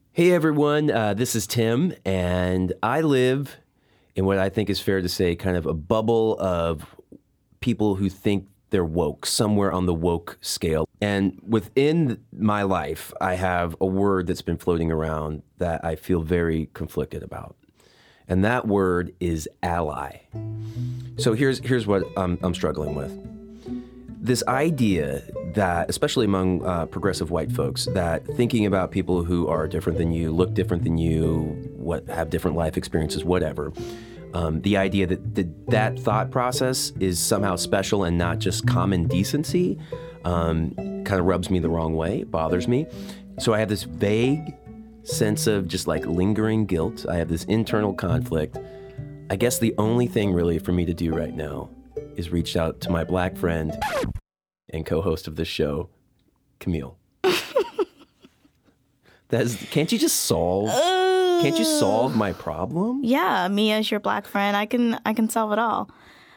Hey everyone, this is Tim, and I live in what I think is fair to say kind of a bubble of people who think they're woke, somewhere on the woke scale. And within my life, I have a word that's been floating around that I feel very conflicted about. And that word is ally. So here's what I'm struggling with. This idea that, especially among progressive white folks, that thinking about people who are different than you, look different than you, have different life experiences, whatever, the idea that thought process is somehow special and not just common decency kind of rubs me the wrong way, bothers me. So I have this vague sense of just like lingering guilt. I have this internal conflict. I guess the only thing really for me to do right now is reach out to my black friend and co-host of this show, Camille. Can't you solve my problem? Yeah, me as your black friend, I can solve it all.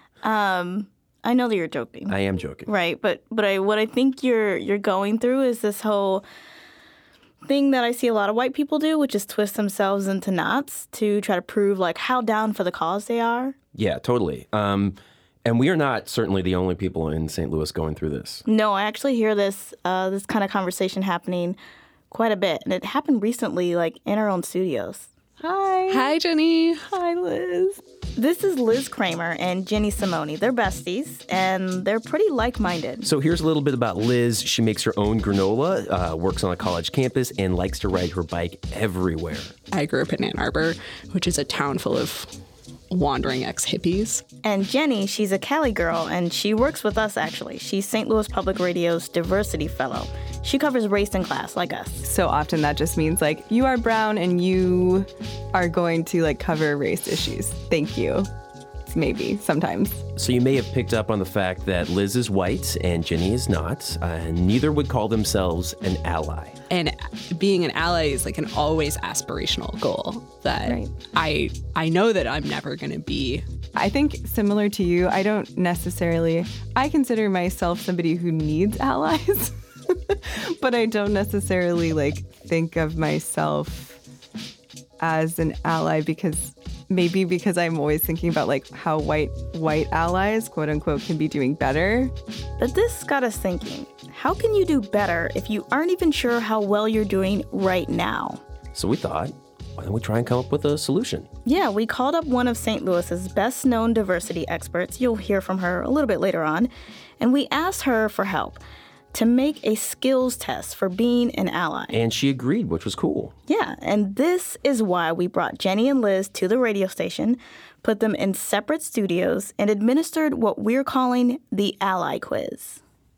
I know that you're joking. I am joking. Right, but what I think you're going through is this whole thing that I see a lot of white people do, which is twist themselves into knots to try to prove like how down for the cause they are. Yeah, totally. And we are not certainly the only people in St. Louis going through this. No, I actually hear this kind of conversation happening quite a bit. And it happened recently, like in our own studios. Hi. Hi, Jenny. Hi, Liz. This is Liz Kramer and Jenny Simone. They're besties, and they're pretty like-minded. So here's a little bit about Liz. She makes her own granola, works on a college campus, and likes to ride her bike everywhere. I grew up in Ann Arbor, which is a town full of wandering ex-hippies. And Jenny, she's a Cali girl, and she works with us, actually. She's St. Louis Public Radio's diversity fellow. She covers race and class like us. So often that just means, like, you are brown and you are going to, like, cover race issues. Thank you. Maybe, sometimes. So you may have picked up on the fact that Liz is white and Jenny is not, and neither would call themselves an ally. And being an ally is like an always aspirational goal that right. I know that I'm never going to be. I think similar to you, I consider myself somebody who needs allies, but I don't necessarily like think of myself as an ally because I'm always thinking about like how white allies, quote unquote, can be doing better. But this got us thinking, how can you do better if you aren't even sure how well you're doing right now? So we thought, why don't we try and come up with a solution? Yeah, we called up one of St. Louis's best known diversity experts. You'll hear from her a little bit later on. And we asked her for help to make a skills test for being an ally. And she agreed, which was cool. Yeah, and this is why we brought Jenny and Liz to the radio station, put them in separate studios, and administered what we're calling the Ally Quiz.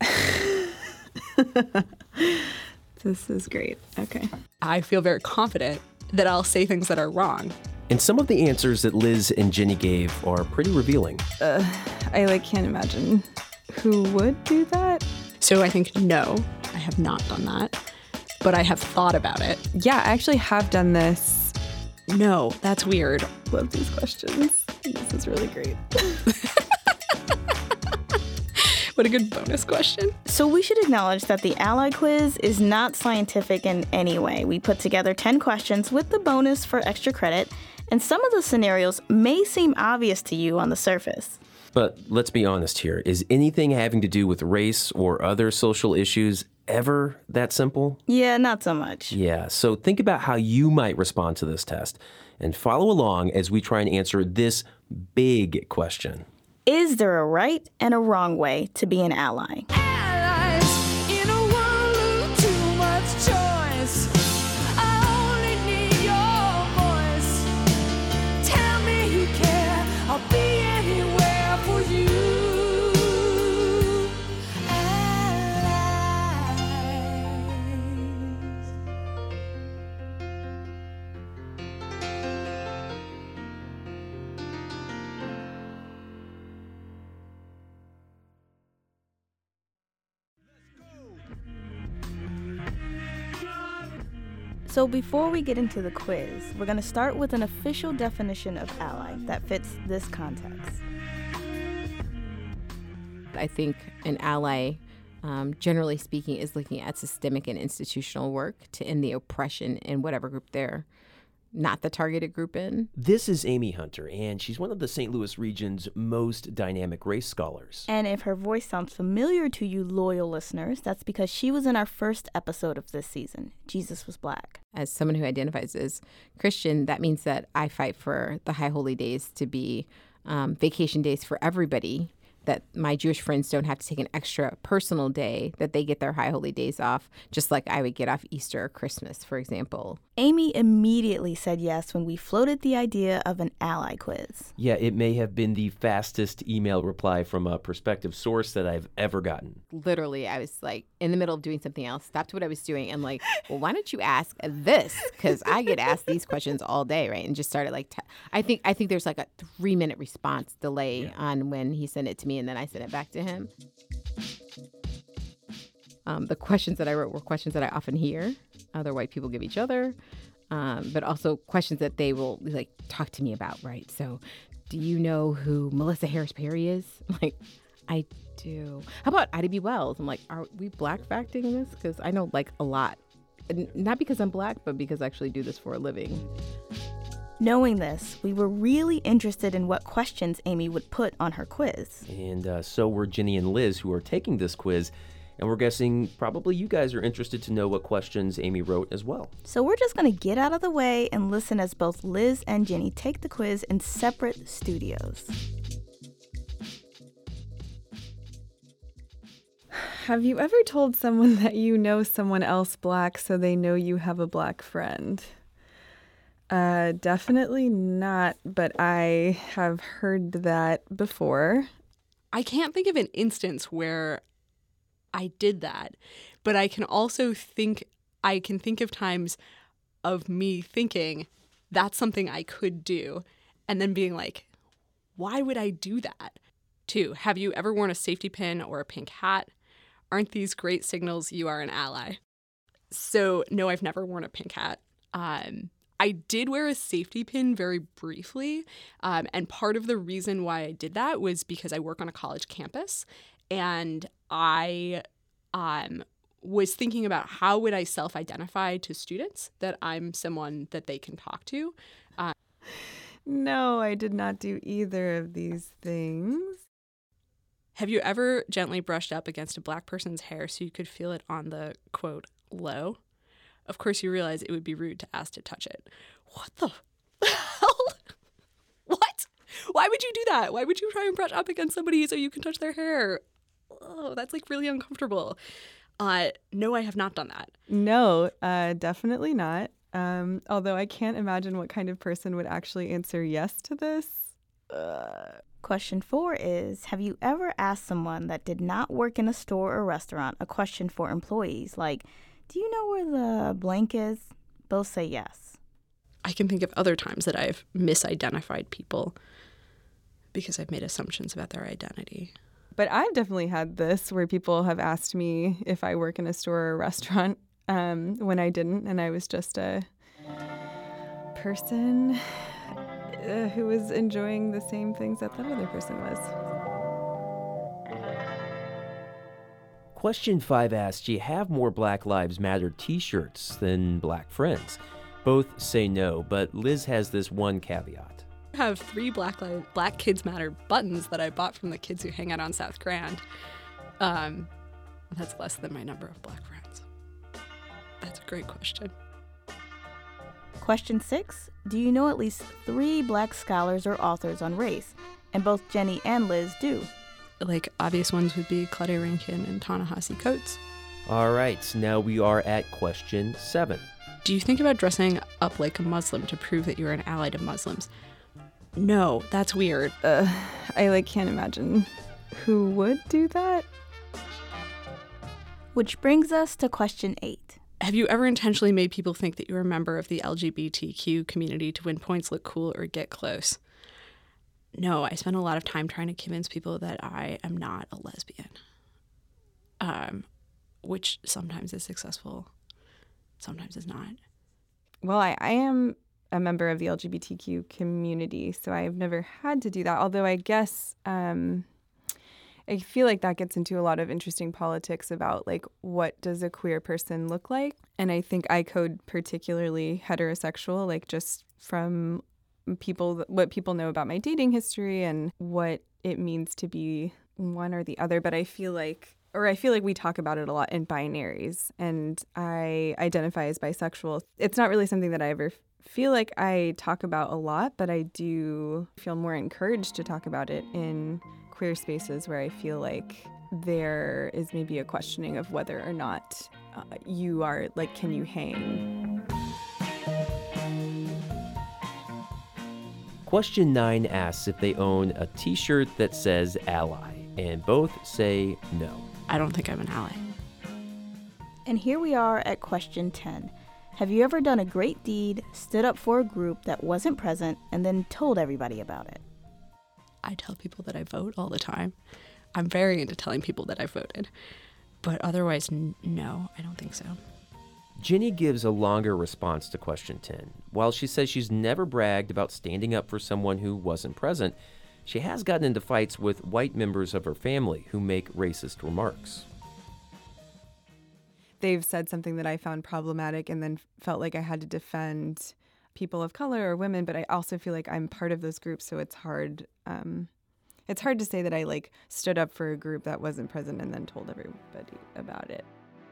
This is great. Okay. I feel very confident that I'll say things that are wrong. And some of the answers that Liz and Jenny gave are pretty revealing. I can't imagine who would do that. So I think, no, I have not done that, but I have thought about it. Yeah, I actually have done this. No, that's weird. Love these questions. This is really great. What a good bonus question. So we should acknowledge that the Ally Quiz is not scientific in any way. We put together 10 questions with the bonus for extra credit, and some of the scenarios may seem obvious to you on the surface. But let's be honest here. Is anything having to do with race or other social issues ever that simple? Yeah, not so much. Yeah, so think about how you might respond to this test and follow along as we try and answer this big question. Is there a right and a wrong way to be an ally? Allies in a world of too much choice. I only need your voice. Tell me you care. I'll be anywhere for you. So before we get into the quiz, we're going to start with an official definition of ally that fits this context. I think an ally generally speaking, is looking at systemic and institutional work to end the oppression in whatever group they're not the targeted group in. This is Amy Hunter, and she's one of the St. Louis region's most dynamic race scholars. And if her voice sounds familiar to you loyal listeners, that's because she was in our first episode of this season, Jesus Was Black. As someone who identifies as Christian, that means that I fight for the High Holy Days to be vacation days for everybody, that my Jewish friends don't have to take an extra personal day, that they get their High Holy Days off, just like I would get off Easter or Christmas, for example. Amy immediately said yes when we floated the idea of an ally quiz. Yeah, it may have been the fastest email reply from a prospective source that I've ever gotten. Literally, I was like in the middle of doing something else, stopped what I was doing, and like, well, why don't you ask this? Because I get asked these questions all day, right? And just started like, I think there's like a 3-minute response delay on when he sent it to me, and then I sent it back to him. The questions that I wrote were questions that I often hear other white people give each other, but also questions that they will like talk to me about, right? So, do you know who Melissa Harris Perry is? Like, I do. How about Ida B. Wells? I'm like, are we black facting this? Because I know like a lot. And not because I'm black, but because I actually do this for a living. Knowing this, we were really interested in what questions Amy would put on her quiz. And so were Ginny and Liz, who are taking this quiz. And we're guessing probably you guys are interested to know what questions Amy wrote as well. So we're just going to get out of the way and listen as both Liz and Ginny take the quiz in separate studios. Have you ever told someone that you know someone else black so they know you have a black friend? Definitely not, but I have heard that before. I can't think of an instance where I did that, but I can think of times of me thinking that's something I could do and then being like, why would I do that? 2, have you ever worn a safety pin or a pink hat? Aren't these great signals you are an ally? So no, I've never worn a pink hat. I did wear a safety pin very briefly, and part of the reason why I did that was because I work on a college campus, and I was thinking about how would I self-identify to students that I'm someone that they can talk to. No, I did not do either of these things. Have you ever gently brushed up against a black person's hair so you could feel it on the, quote, low? Of course, you realize it would be rude to ask to touch it. What the hell? What? Why would you do that? Why would you try and brush up against somebody so you can touch their hair? Oh, that's like really uncomfortable. No, I have not done that. No, definitely not. Although I can't imagine what kind of person would actually answer yes to this. Question 4 is, have you ever asked someone that did not work in a store or restaurant a question for employees like, do you know where the blank is? Both say yes. I can think of other times that I've misidentified people because I've made assumptions about their identity. But I've definitely had this where people have asked me if I work in a store or restaurant when I didn't, and I was just a person who was enjoying the same things that other person was. Question 5 asks, do you have more Black Lives Matter t-shirts than black friends? Both say no, but Liz has this one caveat. I have 3 Black Kids Matter buttons that I bought from the kids who hang out on South Grand. That's less than my number of black friends. That's a great question. Question 6, do you know at least 3 black scholars or authors on race? And both Jenny and Liz do. Like, obvious ones would be Claudia Rankine and Ta-Nehisi Coates. All right, now we are at question 7. Do you think about dressing up like a Muslim to prove that you're an ally to Muslims? No, that's weird. I can't imagine who would do that. Which brings us to question 8. Have you ever intentionally made people think that you're a member of the LGBTQ community to win points, look cool, or get close? No, I spend a lot of time trying to convince people that I am not a lesbian, which sometimes is successful, sometimes is not. Well, I am a member of the LGBTQ community, so I've never had to do that, although I guess I feel like that gets into a lot of interesting politics about like what does a queer person look like? And I think I code particularly heterosexual, like just from what people know about my dating history and what it means to be one or the other. But I feel like we talk about it a lot in binaries, and I identify as bisexual. It's not really something that I ever feel like I talk about a lot, but I do feel more encouraged to talk about it in queer spaces where I feel like there is maybe a questioning of whether or not you are, like, can you hang? Question 9 asks if they own a t-shirt that says ally, and both say no. I don't think I'm an ally. And here we are at question 10. Have you ever done a great deed, stood up for a group that wasn't present, and then told everybody about it? I tell people that I vote all the time. I'm very into telling people that I voted. But otherwise, no, I don't think so. Ginny gives a longer response to question 10. While she says she's never bragged about standing up for someone who wasn't present, she has gotten into fights with white members of her family who make racist remarks. They've said something that I found problematic and then felt like I had to defend people of color or women, but I also feel like I'm part of those groups, so it's hard. It's hard to say that I like stood up for a group that wasn't present and then told everybody about it.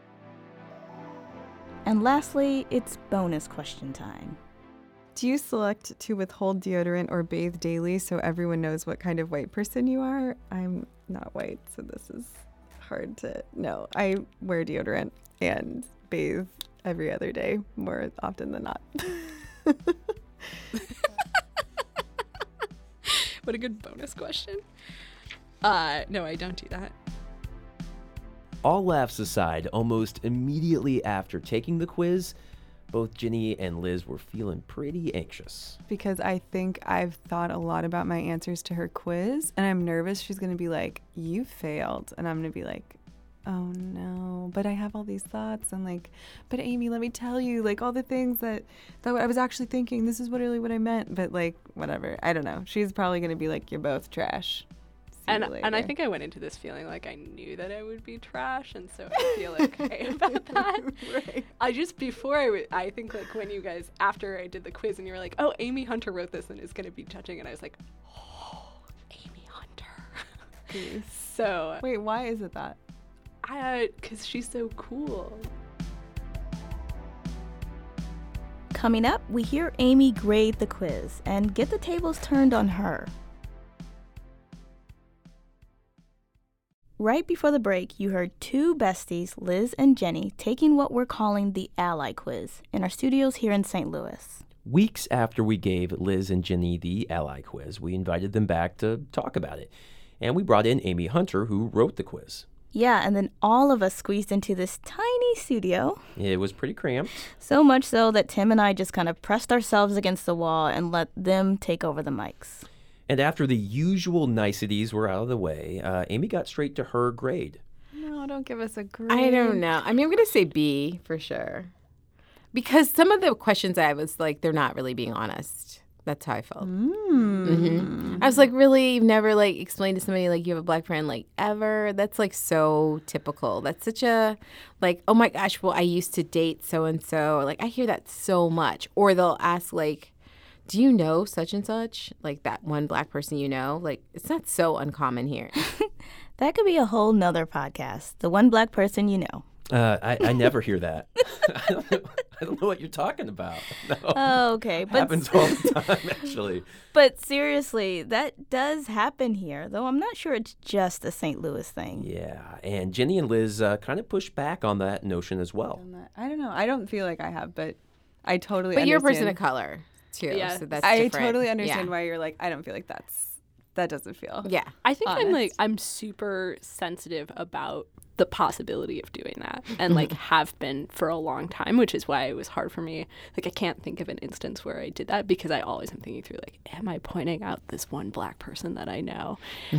And lastly, it's bonus question time. Do you select to withhold deodorant or bathe daily so everyone knows what kind of white person you are? I'm not white, so this is hard to know. I wear deodorant and bathe every other day more often than not. What a good bonus question. No, I don't do that. All laughs aside, almost immediately after taking the quiz, both Ginny and Liz were feeling pretty anxious. Because I think I've thought a lot about my answers to her quiz, and I'm nervous she's going to be like, you failed. And I'm going to be like, oh no, but I have all these thoughts. And like, but Amy, let me tell you, like all the things that I was actually thinking, this is really what I meant. But like, whatever. I don't know. She's probably going to be like, you're both trash. And I think I went into this feeling like I knew that I would be trash, and so I feel okay about that. Right. I think like when you guys, after I did the quiz and you were like, oh, Amy Hunter wrote this and is going to be judging, and I was like, oh, Amy Hunter. So. Wait, why is it that? Because she's so cool. Coming up, we hear Amy grade the quiz and get the tables turned on her. Right before the break, you heard two besties, Liz and Jenny, taking what we're calling the Ally Quiz in our studios here in St. Louis. Weeks after we gave Liz and Ginny the Ally Quiz, we invited them back to talk about it. And we brought in Amy Hunter, who wrote the quiz. Yeah, and then all of us squeezed into this tiny studio. It was pretty cramped. So much so that Tim and I just kind of pressed ourselves against the wall and let them take over the mics. And after the usual niceties were out of the way, Amy got straight to her grade. No, don't give us a grade. I don't know. I mean, I'm going to say B for sure. Because some of the questions I was like, they're not really being honest. That's how I felt. Mm-hmm. I was like, really? You've never like explained to somebody like you have a black friend like ever? That's like so typical. That's such a like, oh my gosh, well, I used to date so-and-so. Like I hear that so much. Or they'll ask like, do you know such and such? Like that one black person you know? Like it's not so uncommon here. That could be a whole nother podcast. The one black person you know. I never hear that. I don't know what you're talking about. No. Oh, okay. But happens all the time, actually. But seriously, that does happen here, though I'm not sure it's just a St. Louis thing. Yeah, and Ginny and Liz kind of pushed back on that notion as well. I don't know. I don't feel like I have, but I totally But understand. you're a person of color, too, Yeah. so that's I different. totally understand Yeah. why you're like, I don't feel like that doesn't feel. Yeah. I think honest. I'm super sensitive about the possibility of doing that and like have been for a long time, which is why it was hard for me. Like I can't think of an instance where I did that because I always am thinking through like, am I pointing out this one black person that I know?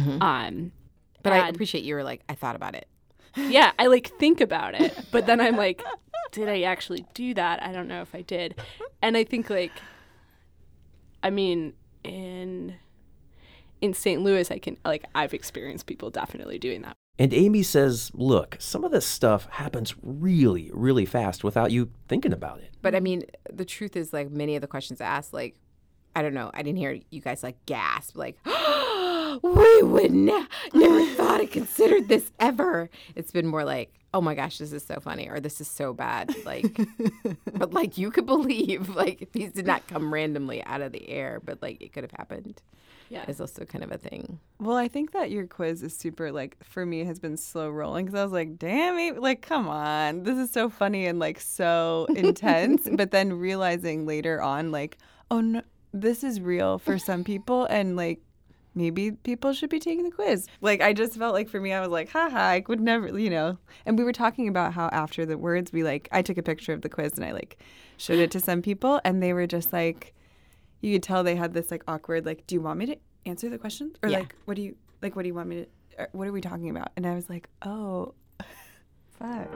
But I appreciate you were like, I thought about it. Yeah, I like think about it, but then I'm like, did I actually do that? I don't know if I did. And I think like, I mean, in in St. Louis, I've experienced people definitely doing that. And Amy says, look, some of this stuff happens really, really fast without you thinking about it. But I mean, the truth is, like, many of the questions asked, like, I don't know, I didn't hear you guys like gasp, like, we would never thought or considered this ever. It's been more like, oh my gosh, this is so funny, or this is so bad. Like, but like, you could believe, like, these did not come randomly out of the air, but like, it could have happened. Yeah. Is also kind of a thing. Well, I think that your quiz is super, like, for me, has been slow rolling because I was like, damn it, like, come on. This is so funny and, like, so intense. But then realizing later on, like, oh, no, this is real for some people. And, like, maybe people should be taking the quiz. Like, I just felt like for me, I was like, haha, I would never, you know. And we were talking about how after the words, I took a picture of the quiz and I, like, showed it to some people. And they were just like, you could tell they had this like awkward, like, do you want me to answer the question? Or like, what do you want me to, what are we talking about? And I was like, oh, fuck.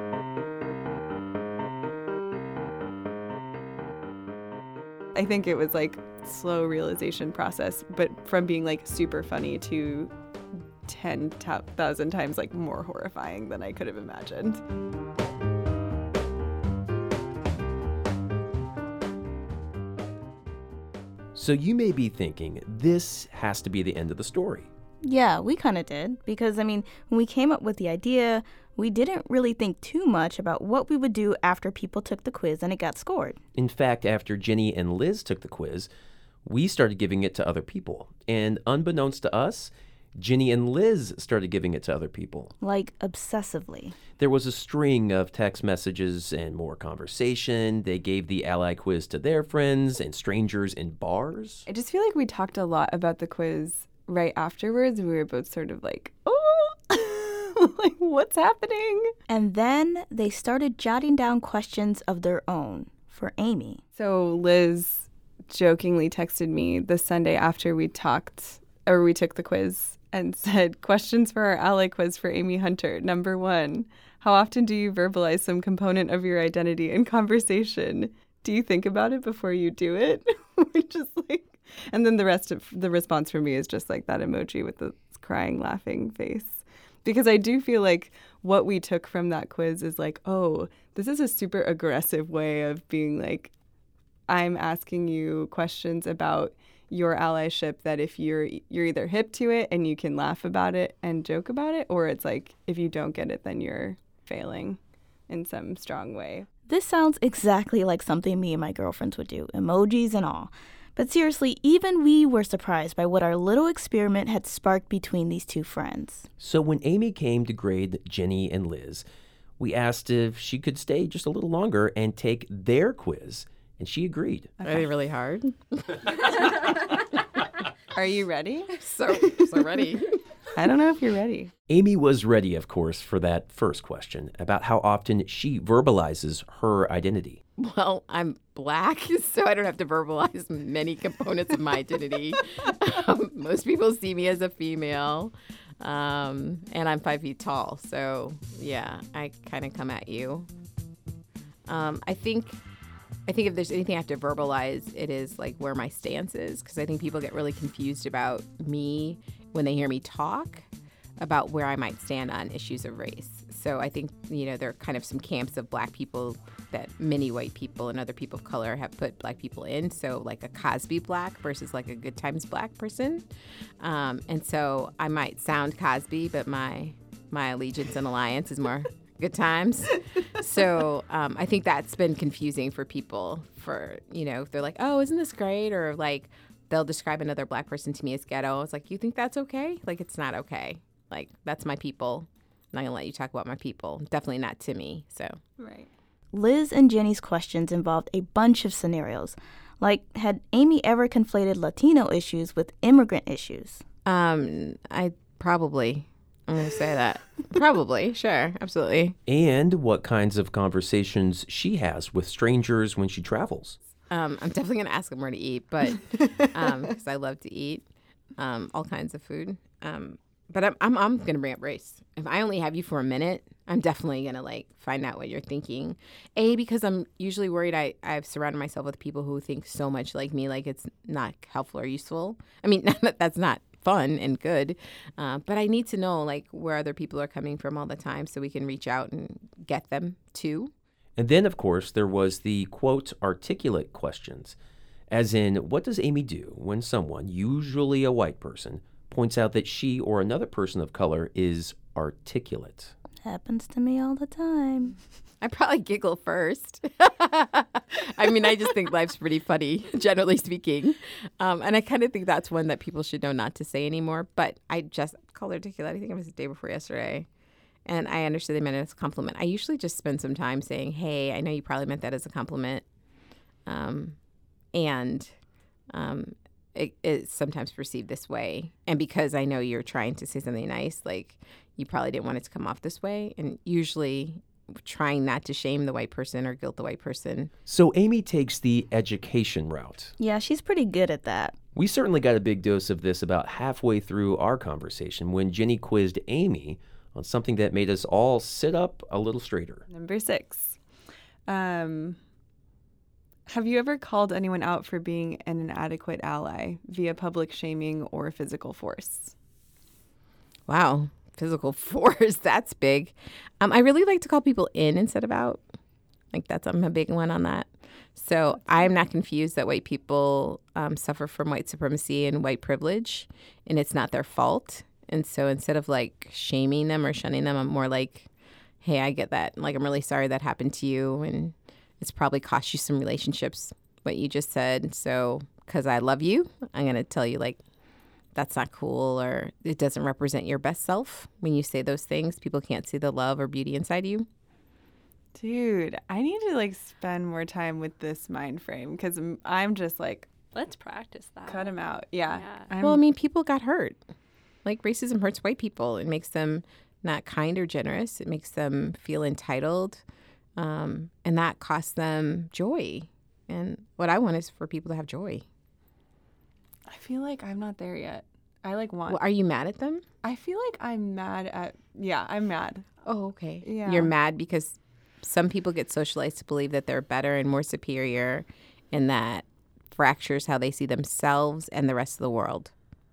I think it was like slow realization process, but from being like super funny to 10,000 times like more horrifying than I could have imagined. So you may be thinking, this has to be the end of the story. Yeah, we kind of did. Because, I mean, when we came up with the idea, we didn't really think too much about what we would do after people took the quiz and it got scored. In fact, after Ginny and Liz took the quiz, we started giving it to other people. And unbeknownst to us, Ginny and Liz started giving it to other people. Like, obsessively. There was a string of text messages and more conversation. They gave the Ally quiz to their friends and strangers in bars. I just feel like we talked a lot about the quiz right afterwards. We were both sort of like, oh, like, what's happening? And then they started jotting down questions of their own for Amy. So Liz jokingly texted me the Sunday after we took the quiz and said, questions for our Ally quiz for Amy Hunter. Number 1, how often do you verbalize some component of your identity in conversation? Do you think about it before you do it? We're just like, and then the rest of the response from me is just like that emoji with the crying, laughing face. Because I do feel like what we took from that quiz is like, oh, this is a super aggressive way of being like, I'm asking you questions about your allyship that if you're either hip to it and you can laugh about it and joke about it, or it's like if you don't get it, then you're failing in some strong way. This sounds exactly like something me and my girlfriends would do, emojis and all. But seriously, even we were surprised by what our little experiment had sparked between these two friends. So when Amy came to grade Ginny and Liz, we asked if she could stay just a little longer and take their quiz, and she agreed. Are they really hard? Are you ready? So ready. I don't know if you're ready. Amy was ready, of course, for that first question about how often she verbalizes her identity. Well, I'm Black, so I don't have to verbalize many components of my identity. Most people see me as a female, and I'm 5 feet tall. So, yeah, I kind of come at you. I think if there's anything I have to verbalize, it is like where my stance is, because I think people get really confused about me when they hear me talk about where I might stand on issues of race. So I think, there are kind of some camps of Black people that many white people and other people of color have put Black people in. So like a Cosby Black versus like a Good Times Black person. And so I might sound Cosby, but my allegiance and alliance is more Good Times. So I think that's been confusing for people for, if they're like, oh, isn't this great? Or like they'll describe another Black person to me as ghetto. It's like, you think that's okay? Like, it's not okay. Like, that's my people. I'm not going to let you talk about my people. Definitely not to me. So. Right. Liz and Jenny's questions involved a bunch of scenarios. Like, had Amy ever conflated Latino issues with immigrant issues? I'm going to say that. Probably. Sure. Absolutely. And what kinds of conversations she has with strangers when she travels. I'm definitely going to ask them where to eat, but because I love to eat all kinds of food. But I'm going to bring up race. If I only have you for a minute, I'm definitely going to find out what you're thinking. Because I'm usually worried I've surrounded myself with people who think so much like me, like it's not helpful or useful. I mean, that's not fun and good. But I need to know like where other people are coming from all the time so we can reach out and get them too. And then, of course, there was the, quote, articulate questions. As in, what does Amy do when someone, usually a white person, points out that she or another person of color is articulate? Happens to me all the time. I probably giggle first. I mean, I just think life's pretty funny, generally speaking. And I kind of think that's one that people should know not to say anymore. But I just called articulate. I think it was the day before yesterday. And I understood they meant it as a compliment. I usually just spend some time saying, hey, I know you probably meant that as a compliment. It's sometimes perceived this way. And because I know you're trying to say something nice, like you probably didn't want it to come off this way. And usually trying not to shame the white person or guilt the white person. So Amy takes the education route. Yeah, she's pretty good at that. We certainly got a big dose of this about halfway through our conversation when Jenny quizzed Amy on something that made us all sit up a little straighter. Number 6. Have you ever called anyone out for being an inadequate ally via public shaming or physical force? Wow. Physical force, that's big. I really like to call people in instead of out. Like I'm a big one on that. So I'm not confused that white people suffer from white supremacy and white privilege, and it's not their fault. And so instead of like shaming them or shunning them, I'm more like, hey, I get that. Like, I'm really sorry that happened to you. And it's probably cost you some relationships, what you just said. So because I love you, I'm going to tell you like, that's not cool, or it doesn't represent your best self. When you say those things, people can't see the love or beauty inside you. Dude, I need to like spend more time with this mind frame because I'm just like, Let's practice that. cut him out. Yeah. Well, I mean, people got hurt. Like racism hurts white people. It makes them not kind or generous. It makes them feel entitled. And that costs them joy. And what I want is for people to have joy. I feel like I'm not there yet. I like want. Well, are you mad at them? I feel like I'm mad at. Yeah, I'm mad. Oh, okay. Yeah. You're mad because some people get socialized to believe that they're better and more superior, and that fractures how they see themselves and the rest of the world.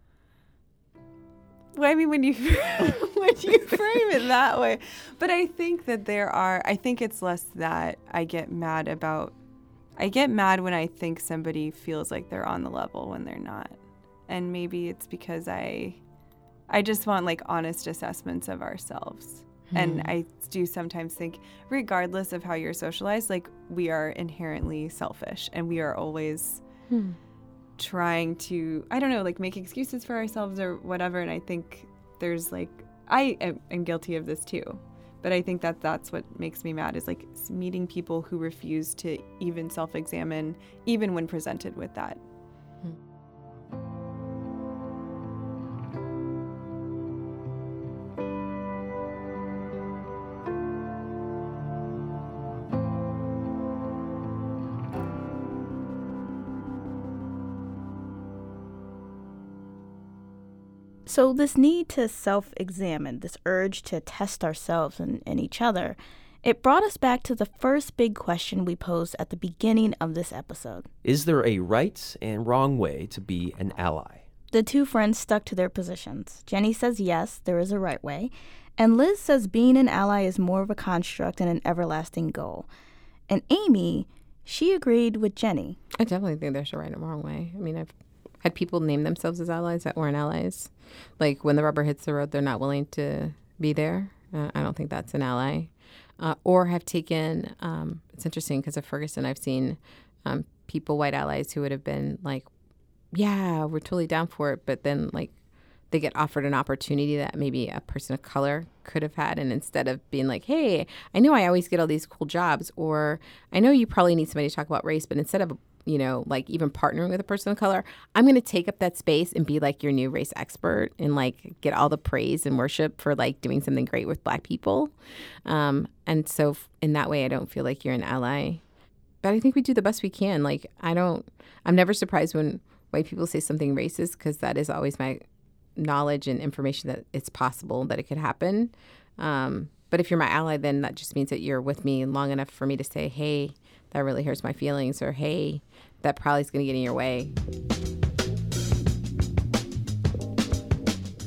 Well, I mean, when you when you frame it that way, but I think that I think it's less that I get mad about. I get mad when I think somebody feels like they're on the level when they're not, and maybe it's because I just want like honest assessments of ourselves, and I do sometimes think, regardless of how you're socialized, like we are inherently selfish, and we are always. Trying to, I don't know, like make excuses for ourselves or whatever. And I think there's like, I am guilty of this too. But I think that that's what makes me mad is like meeting people who refuse to even self-examine, even when presented with that. So this need to self-examine, this urge to test ourselves and each other, it brought us back to the first big question we posed at the beginning of this episode. Is there a right and wrong way to be an ally? The two friends stuck to their positions. Jenny says yes, there is a right way, and Liz says being an ally is more of a construct and an everlasting goal. And Amy, she agreed with Jenny. I definitely think there's a right and wrong way. I mean, I've had people name themselves as allies that weren't allies. Like when the rubber hits the road, they're not willing to be there. I don't think that's an ally. Or have taken, it's interesting because of Ferguson, I've seen people, white allies, who would have been like, yeah, we're totally down for it. But then like they get offered an opportunity that maybe a person of color could have had. And instead of being like, hey, I know I always get all these cool jobs, or I know you probably need somebody to talk about race, but instead of like even partnering with a person of color, I'm going to take up that space and be like your new race expert and like get all the praise and worship for like doing something great with Black people. And so in that way, I don't feel like you're an ally. But I think we do the best we can. Like I'm never surprised when white people say something racist because that is always my knowledge and information that it's possible that it could happen. But if you're my ally, then that just means that you're with me long enough for me to say, hey, that really hurts my feelings, or hey, that probably is going to get in your way.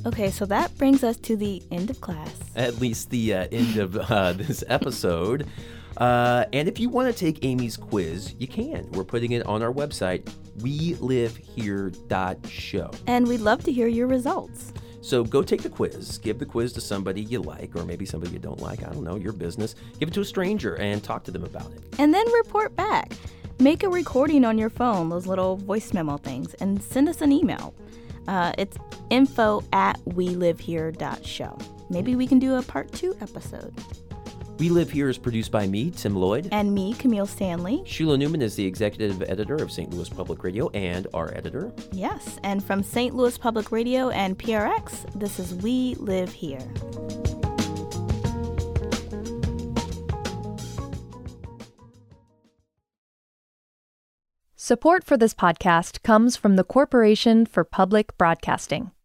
Okay, so that brings us to the end of class. At least the end of this episode. And if you want to take Amy's quiz, you can. We're putting it on our website, welivehere.show. And we'd love to hear your results. So go take the quiz, give the quiz to somebody you like, or maybe somebody you don't like. I don't know, your business. Give it to a stranger and talk to them about it. And then report back. Make a recording on your phone, those little voice memo things, and send us an email. It's info@welivehere.show. Maybe we can do a part 2 episode. We Live Here is produced by me, Tim Lloyd. And me, Camille Stanley. Sheila Newman is the executive editor of St. Louis Public Radio and our editor. Yes, and from St. Louis Public Radio and PRX, this is We Live Here. Support for this podcast comes from the Corporation for Public Broadcasting.